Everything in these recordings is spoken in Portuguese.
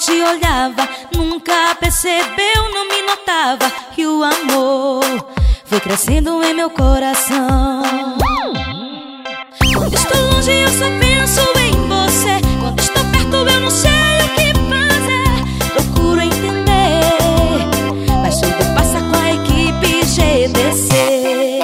te olhava, nunca percebeu, não me notava que o amor foi crescendo em meu coração. Quando estou longe eu só penso em você, quando estou perto eu não sei o que fazer. Procuro entender, mas tudo passa com a equipe GDC.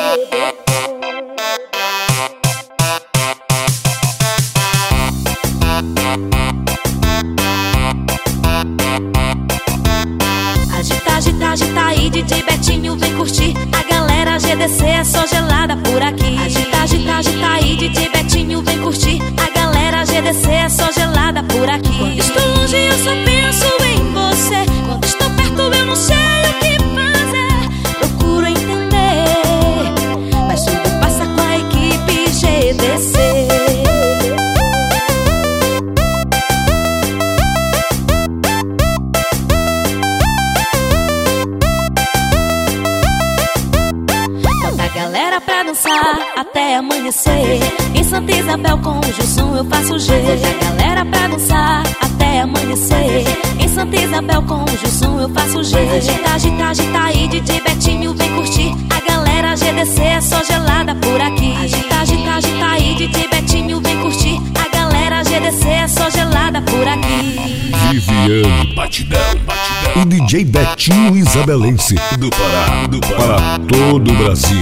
Agita, agita, agita aí, DJ Betinho vem curtir. A galera GDC é só gelada por aqui. Agita, agita, agita aí, DJ Betinho vem curtir. A galera GDC é só gelada por aqui. Quando estou longe eu só penso em você, quando estou perto eu não sei o que fazer. Procuro entender, mas tudo passa com a equipe GDC. Galera pra dançar até amanhecer. Em Santa Isabel com o Gilson eu faço G. A galera pra dançar até amanhecer. Em Santa Isabel com o Gilson eu faço G. Agita, agita, agita aí, DJ Betinho vem curtir. A galera GDC é só gelada por aqui. Agita, agita, agita aí, DJ Betinho vem curtir. A galera GDC é só gelada por aqui. Viviane Batidão e DJ Betinho Isabelense do Pará, para todo o Brasil.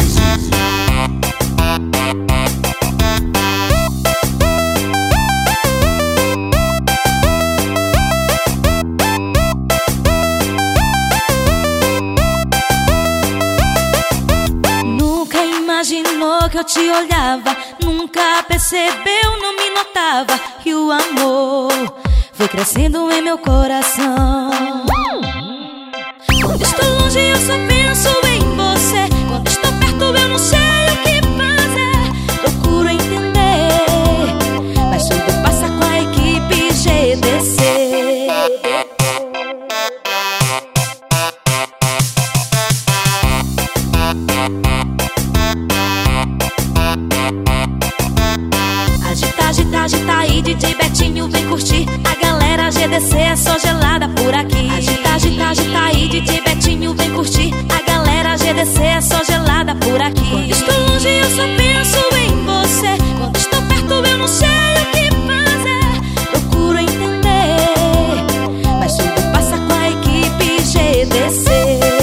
Nunca imaginou que eu te olhava, nunca percebeu, não me notava que o amor foi crescendo em meu coração. Quando estou longe eu só penso em você, quando estou perto eu não sei o que fazer. Procuro entender, mas tudo passa com a equipe GDC. Agita, agita, agita aí, DJ Betinho vem curtir. A galera GDC é só gelada por aqui. Agita, agita, agita aí, DJ Betinho vem curtir. A galera GDC é só gelada por aqui. Quando estou longe eu só penso em você, quando estou perto eu não sei o que fazer. Procuro entender, mas tudo passa com a equipe GDC.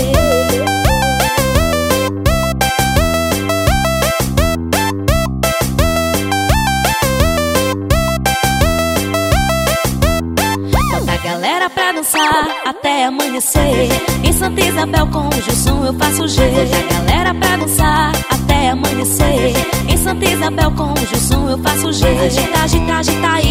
Galera pra dançar até amanhecer. Em Santa Isabel com o Gilson eu faço G. A galera pra dançar até amanhecer. Em Santa Isabel com o Gilson eu faço G. Agita, agita, agita aí,